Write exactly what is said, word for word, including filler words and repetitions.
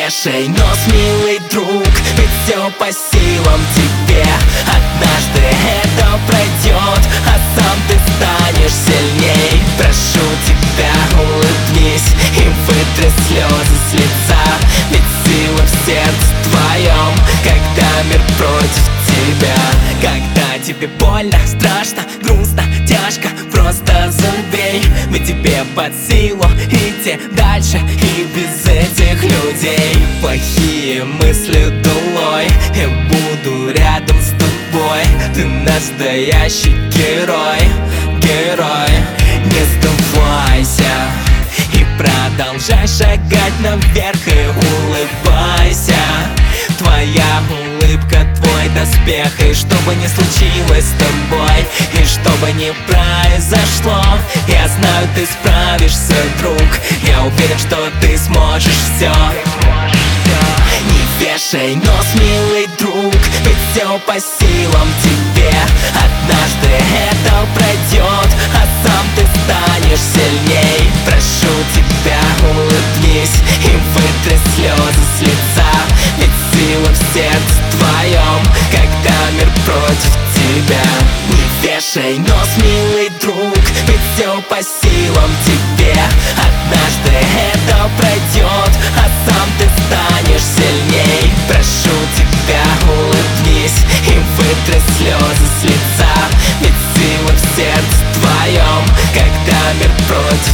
вешай нос, милый друг, ведь все по силам тебе. Однажды это пройдет, а сам ты станешь сильней. Прошу тебя, улыбнись и вытри слезы с лица, ведь сила в сердце твоем, когда мир против тебя. Когда тебе больно, страшно, грустно, тяжко, просто забей, ведь тебе под силу идти дальше и без этих людей. Плохие мысли долой, я буду рядом с тобой. Ты настоящий герой, герой. Не сдавайся и продолжай шагать наверх и улыбайся. Твоя улыбка, твой доспех, и что бы ни случилось с тобой, и что бы ни произошло, я знаю, ты справишься, друг. Я уверен, что ты сможешь все. Не вешай нос, милый друг, ведь все по силам тебе. Однажды это пройдет, а сам ты станешь сильней. Прошу тебя, улыбнись и вытри слезы с лица, ведь сила в сердце твоем, когда мир против тебя. Не вешай нос, милый друг, ведь все по силам тебе. Однажды это пройдет, а сам ты станешь сильней. Прошу тебя, улыбнись и вытри слезы с лица, ведь сила в сердце твоем, когда мир против